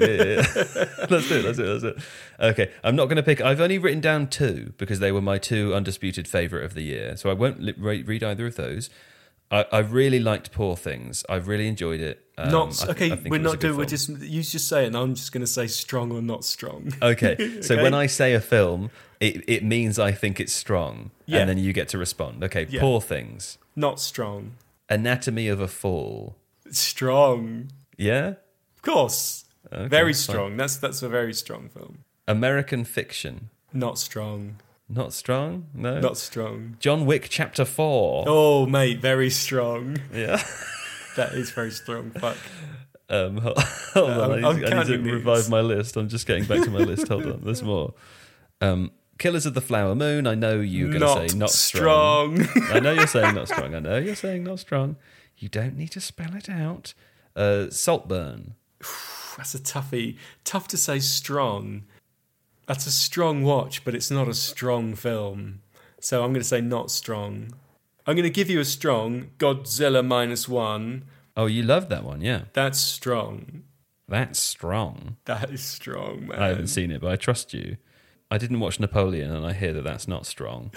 Let's do it. Okay, I'm not going to pick... I've only written down 2 because they were my 2 undisputed favourite of the year, so I won't read either of those. I really liked Poor Things. I've really enjoyed it. We're not doing. You just say it, and I'm just going to say strong or not strong. Okay. So when I say a film, it means I think it's strong, and then you get to respond. Okay. Yeah. Poor Things. Not strong. Anatomy of a Fall. Strong. Yeah. Of course. Okay, very strong. Fine. That's a very strong film. American Fiction. Not strong. Not strong? No. Not strong. John Wick Chapter 4. Oh, mate, very strong. Yeah. That is very strong. Fuck. Hold on. I need to revive my list. I'm just getting back to my list. Hold on. There's more. Killers of the Flower Moon. I know you're going to say not strong. I know you're saying not strong. You don't need to spell it out. Saltburn. That's a toughie. Tough to say strong. That's a strong watch, but it's not a strong film. So I'm going to say not strong. I'm going to give you a strong Godzilla -1. Oh, you loved that one, yeah. That's strong. That's strong. That is strong, man. I haven't seen it, but I trust you. I didn't watch Napoleon, and I hear that that's not strong.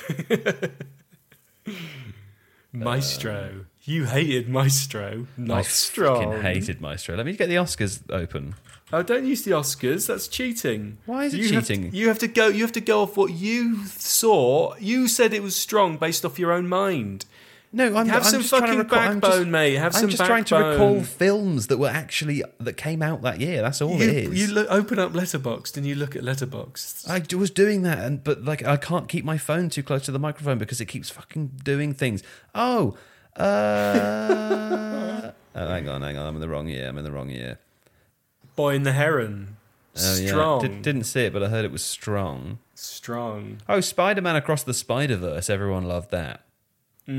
Maestro. You hated Maestro. Not strong. I fucking hated Maestro. Let me get the Oscars open. Oh, don't use the Oscars. That's cheating. Why is it cheating? You have to go off what you saw. You said it was strong based off your own mind. No, I'm some just fucking backbone, mate. I'm just trying to recall films that came out that year. That's all it is. You open up Letterboxd and you look at Letterboxd. I was doing that, but I can't keep my phone too close to the microphone because it keeps fucking doing things. Oh, hang on. I'm in the wrong year. Boy in the Heron. Strong. Yeah. Didn't see it, but I heard it was strong. Strong. Oh, Spider-Man Across the Spider-Verse. Everyone loved that. I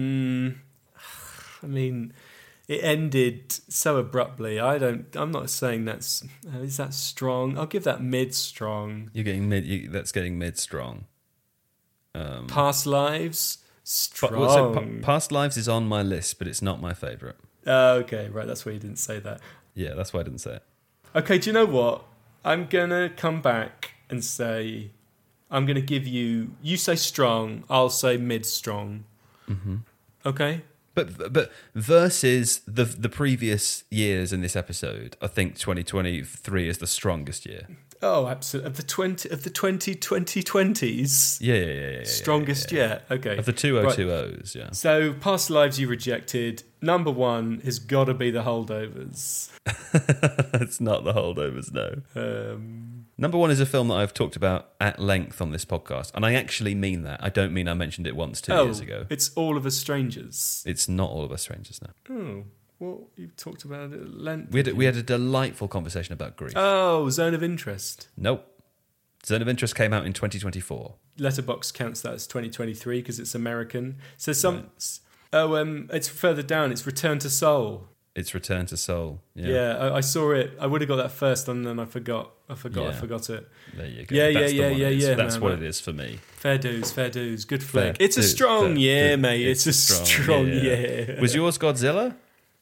mean, it ended so abruptly. I'm not saying that's... is that strong? I'll give that mid-strong. You're getting mid... that's getting mid-strong. Past Lives? Strong. Past Lives is on my list, but it's not my favourite. Okay, right. That's why you didn't say that. Yeah, that's why I didn't say it. Okay, do you know what? I'm going to come back and say... I'm going to give you... You say strong, I'll say mid-strong. Mm-hmm. Okay? But versus the previous years in this episode, I think 2023 is the strongest year. Oh, absolutely. Of the 2020s. Yeah. Strongest yet. Okay. Of the 2020s, yeah. So, Past Lives You Rejected. Number one has got to be The Holdovers. It's not The Holdovers, no. Number one is a film that I've talked about at length on this podcast, and I actually mean that. I don't mean I mentioned it once 2 years ago. It's All of Us Strangers. It's not All of Us Strangers now. Oh, well, you talked about it at length. We had a delightful conversation about grief. Oh, Zone of Interest. Nope. Zone of Interest came out in 2024. Letterboxd counts that as 2023 because it's American. So it's further down. It's Return to Seoul. It's Return to Seoul. Yeah, I saw it. I would have got that first, and then I forgot it. There you go. Yeah. That's what it is for me. Fair dues. Good flick. It's a strong year, mate. It's a strong year. Was yours Godzilla?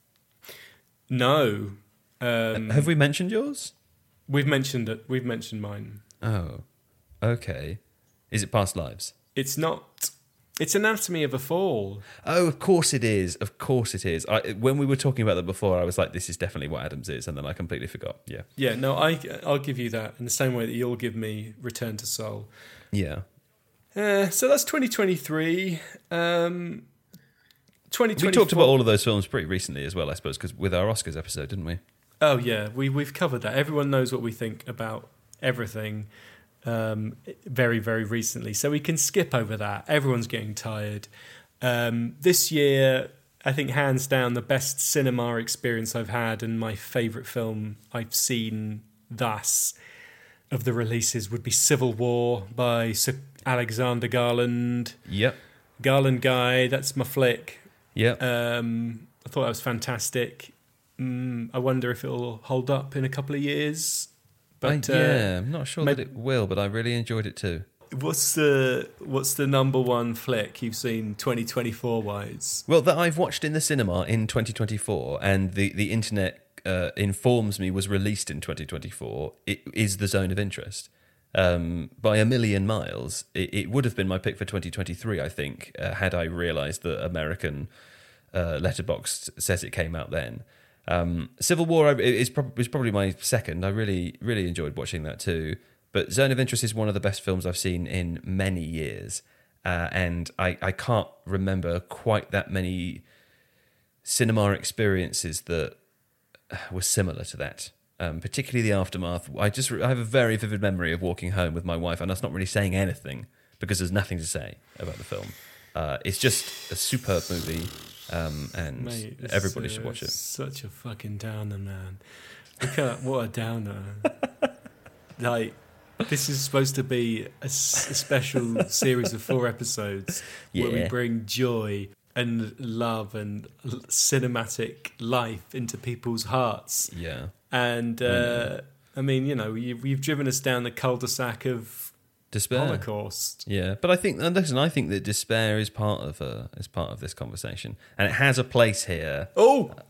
No. Have we mentioned yours? We've mentioned it. We've mentioned mine. Oh, okay. Is it Past Lives? It's not. It's Anatomy of a Fall. Oh, of course it is. When we were talking about that before, I was like, this is definitely what Adams is, and then I completely forgot. Yeah. Yeah, no, I'll give you that in the same way that you'll give me Return to Seoul. Yeah. So that's 2023. 2024. We talked about all of those films pretty recently as well, I suppose, because with our Oscars episode, didn't we? Oh, yeah. We've covered that. Everyone knows what we think about everything very, very recently. So we can skip over that. Everyone's getting tired. This year, I think hands down, the best cinema experience I've had and my favourite film I've seen thus of the releases would be Civil War by Sir Alexander Garland. Yep. Garland Guy, that's my flick. Yep. I thought that was fantastic. I wonder if it'll hold up in a couple of years. But I'm not sure that it will, but I really enjoyed it too. What's the number one flick you've seen 2024 wise? Well, that I've watched in the cinema in 2024, and the internet informs me was released in 2024. It is The Zone of Interest. By a million miles. It would have been my pick for 2023, I think, had I realised that American Letterboxd says it came out then. Civil War is probably my second. I really, really enjoyed watching that too. But Zone of Interest is one of the best films I've seen in many years. And I can't remember quite that many cinema experiences that were similar to that. Particularly the aftermath. I have a very vivid memory of walking home with my wife, and that's not really saying anything because there's nothing to say about the film. It's just a superb movie, and Mate, everybody should watch it. Such a fucking downer, man. Look at what a downer. Like, this is supposed to be a special series of 4 episodes where we bring joy and love and cinematic life into people's hearts. Yeah. And I mean, you know, you've driven us down the cul-de-sac of despair, Holocaust. Yeah, but I think that despair is part of this conversation, and it has a place here. What?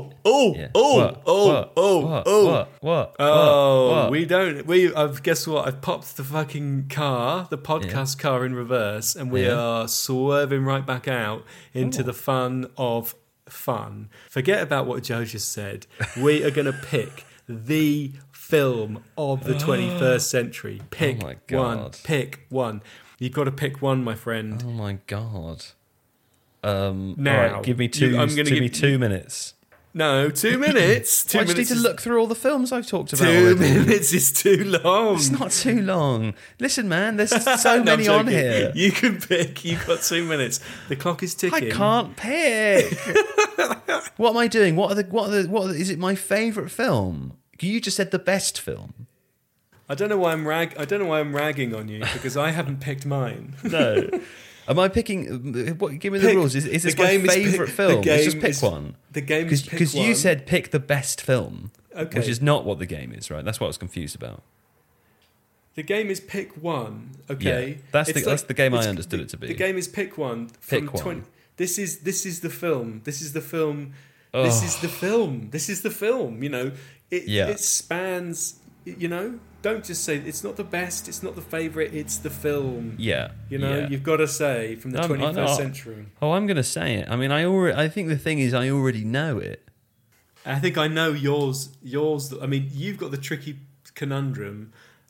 We don't. Guess what? I've popped the fucking car, the podcast car, in reverse, and we are swerving right back out into the fun of fun. Forget about what Joe just said. We are going to pick the film of the 21st century. Pick one. Pick one. You've got to pick one, my friend. Oh my god. Now, all right, give me 2 minutes. No, 2 minutes. I just need to look through all the films I've talked about. 2 minutes is too long. It's not too long. Listen, man, there's so many on here. You can pick. You've got 2 minutes. The clock is ticking. I can't pick. What am I doing? What are is it my favourite film? You just said the best film. I don't know why I'm ragging on you because I haven't picked mine. No. Am I picking? Give me the rules. Is this my favourite film? Let's just pick one. The game is pick one. Because you said pick the best film, okay, which is not what the game is, right? That's what I was confused about. The game is pick one. Okay, yeah, that's the game I understood it to be. The game is pick one. Pick one. This is the film. This is the film. This is the film. This is the film. You know, it spans. You know. Don't just say it's not the best, it's not the favourite, it's the film. Yeah. You know, you've got to say from the 21st century. Oh, I'm going to say it. I mean, I think the thing is I already know it. I think I know yours. I mean, you've got the tricky conundrum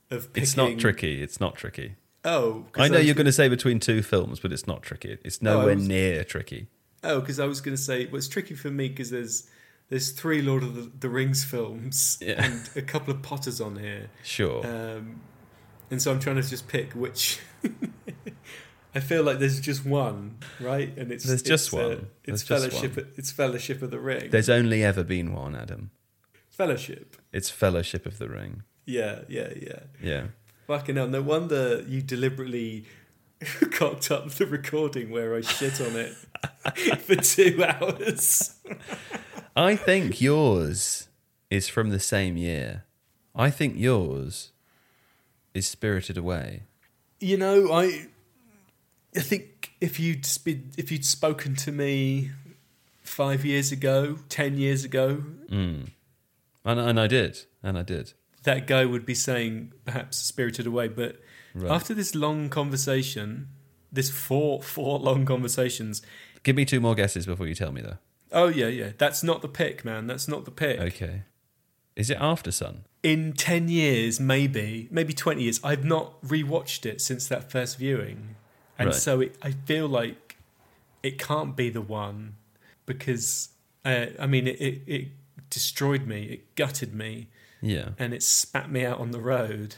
of picking. It's not tricky. It's not tricky. Oh, I know you're going to say between two films, but it's not tricky. It's nowhere near tricky. Oh, because I was going to say, well, it's tricky for me because there's 3 Lord of the Rings films and a couple of Potters on here. Sure. And so I'm trying to just pick which. I feel like there's just one, right? And there's just one. It's Fellowship. It's Fellowship of the Ring. There's only ever been one, Adam. Fellowship. It's Fellowship of the Ring. Yeah. Yeah. Fucking hell! No wonder you deliberately cocked up the recording where I shit on it for 2 hours. I think yours is from the same year. I think yours is Spirited Away. You know, I think if you'd spoken to me 5 years ago, 10 years ago, and I did, that guy would be saying perhaps Spirited Away. But after this long conversation, this four long conversations, give me 2 more guesses before you tell me, though. Oh yeah, that's not the pick, man. That's not the pick. Okay, is it After Sun? In 10 years, maybe 20 years, I've not rewatched it since that first viewing. And so I feel like it can't be the one because, it destroyed me. It gutted me. Yeah. And it spat me out on the road.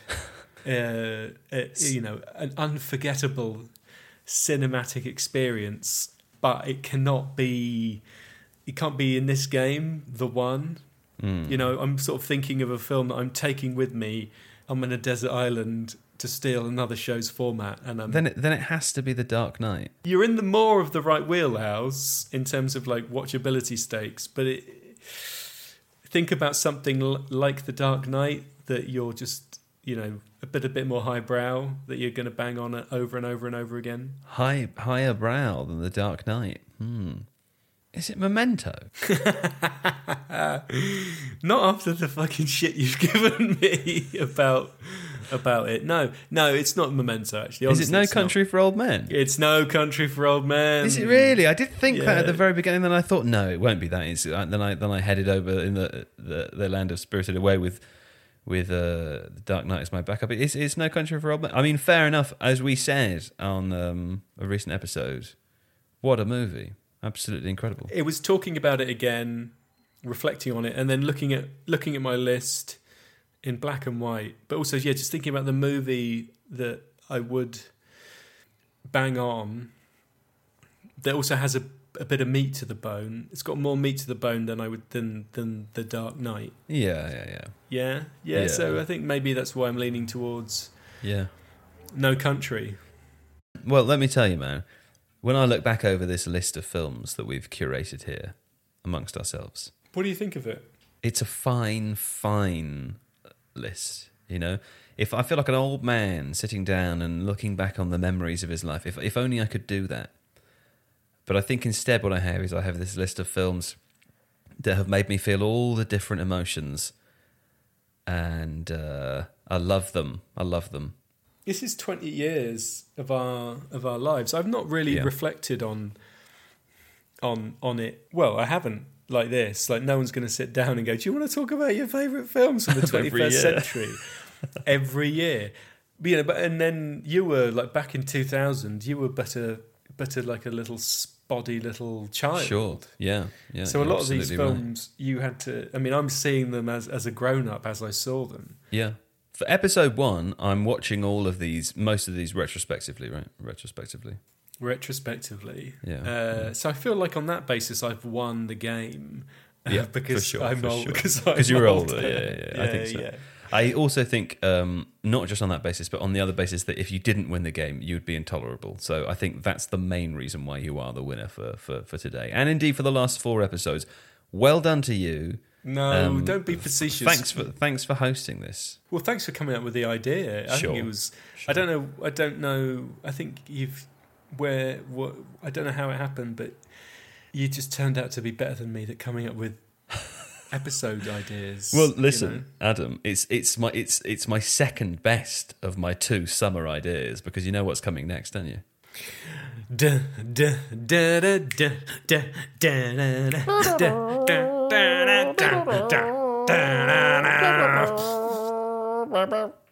An unforgettable cinematic experience. But it can't be in this game, the one. You know, I'm sort of thinking of a film that I'm taking with me. I'm in a desert island to steal another show's format, and then it has to be The Dark Knight. You're in the more of the right wheelhouse in terms of like watchability stakes, but think about something like The Dark Knight that you're just a bit more highbrow that you're going to bang on it over and over and over again. Higher brow than The Dark Knight. Is it Memento? Not after the fucking shit you've given me about it. No, it's not Memento, actually. Honestly, is it No Country for Old Men? It's No Country for Old Men. Is it really? I did think that at the very beginning, then I thought, no, it won't be that. Then I headed over in the land of Spirited Away with The Dark Knight as my backup. It's No Country for Old Men. I mean, fair enough. As we said on a recent episode, what a movie. Absolutely incredible. It was talking about it again, reflecting on it, and then looking at my list in black and white. But also, just thinking about the movie that I would bang on that also has a bit of meat to the bone. It's got more meat to the bone than The Dark Knight. Yeah. So I think maybe that's why I'm leaning towards No Country. Well, let me tell you, man. When I look back over this list of films that we've curated here amongst ourselves, what do you think of it? It's a fine list, you know? If I feel like an old man sitting down and looking back on the memories of his life, if only I could do that. But I think instead what I have this list of films that have made me feel all the different emotions, and I love them. This is 20 years of our lives. I've not really reflected on it. Well, I haven't like this. Like, no one's going to sit down and go, do you want to talk about your favourite films from the 21st century? Every year. But and then you were, like, back in 2000, you were better like a little spotty little child. Sure, yeah. So a lot of these films, you had to... I mean, I'm seeing them as a grown-up as I saw them. Yeah. For episode 1, I'm watching most of these retrospectively, right? Retrospectively. Yeah. So I feel like on that basis, I've won the game. Because I'm old. Because you're older. Yeah. I think so. Yeah. I also think, not just on that basis, but on the other basis that if you didn't win the game, you'd be intolerable. So I think that's the main reason why you are the winner for today. And indeed for the last 4 episodes. Well done to you. No, don't be facetious. Thanks for hosting this. Well, thanks for coming up with the idea. I think it was. Sure. I don't know. I think I don't know how it happened, but you just turned out to be better than me at coming up with episode ideas. Well, listen, Adam, it's my second best of my 2 summer ideas, because you know what's coming next, don't you? Da da da da da da da da da da da da da da.